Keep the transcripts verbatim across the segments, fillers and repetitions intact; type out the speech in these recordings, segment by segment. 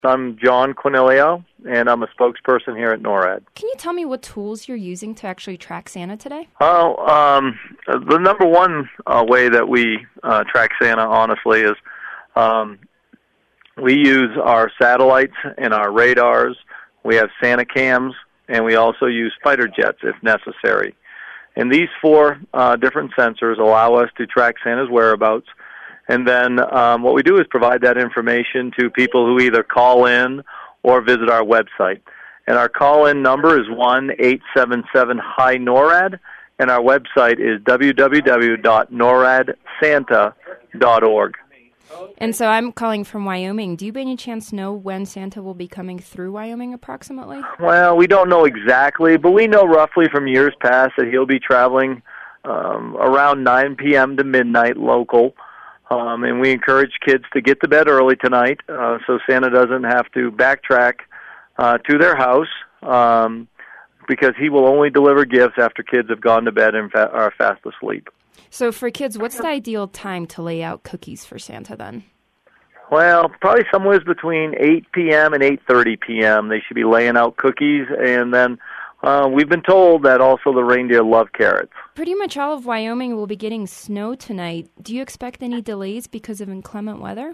I'm John Quinilio, and I'm a spokesperson here at NORAD. Can you tell me what tools you're using to actually track Santa today? Well, um, the number one uh, way that we uh, track Santa, honestly, is um, we use our satellites and our radars. We have Santa cams, and we also use fighter jets if necessary. And these four uh, different sensors allow us to track Santa's whereabouts. And then um, what we do is provide that information to people who either call in or visit our website. And our call-in number is one eight seven seven H I NORAD, and our website is w w w dot norad santa dot org. And so I'm calling from Wyoming. Do you by any chance know when Santa will be coming through Wyoming approximately? Well, we don't know exactly, but we know roughly from years past that he'll be traveling um, around nine p.m. to midnight local. Um, and we encourage kids to get to bed early tonight uh, so Santa doesn't have to backtrack uh, to their house um, because he will only deliver gifts after kids have gone to bed and fa- are fast asleep. So for kids, what's the ideal time to lay out cookies for Santa then? Well, probably somewhere between eight p.m. and eight thirty p.m. They should be laying out cookies, and then uh, we've been told that also the reindeer love carrots. Pretty much all of Wyoming will be getting snow tonight. Do you expect any delays because of inclement weather?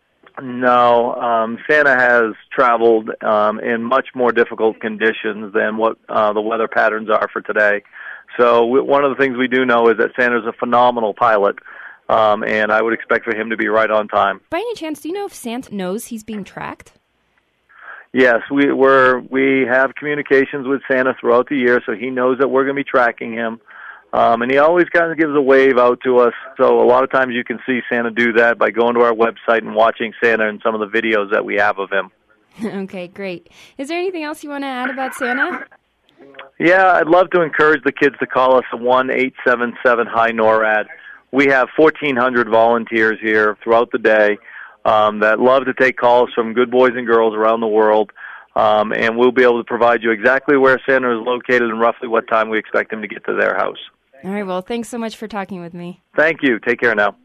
No. Um, Santa has traveled um, in much more difficult conditions than what uh, the weather patterns are for today. So we, one of the things we do know is that Santa's a phenomenal pilot, um, and I would expect for him to be right on time. By any chance, do you know if Santa knows he's being tracked? Yes, we we're, we have communications with Santa throughout the year, so he knows that we're going to be tracking him. Um, and he always kind of gives a wave out to us, so a lot of times you can see Santa do that by going to our website and watching Santa and some of the videos that we have of him. Okay, great. Is there anything else you want to add about Santa? Yeah, I'd love to encourage the kids to call us at one eight seven seven H I NORAD. We have fourteen hundred volunteers here throughout the day um, that love to take calls from good boys and girls around the world, um, and we'll be able to provide you exactly where Santa is located and roughly what time we expect him to get to their house. All right, well, thanks so much for talking with me. Thank you. Take care now.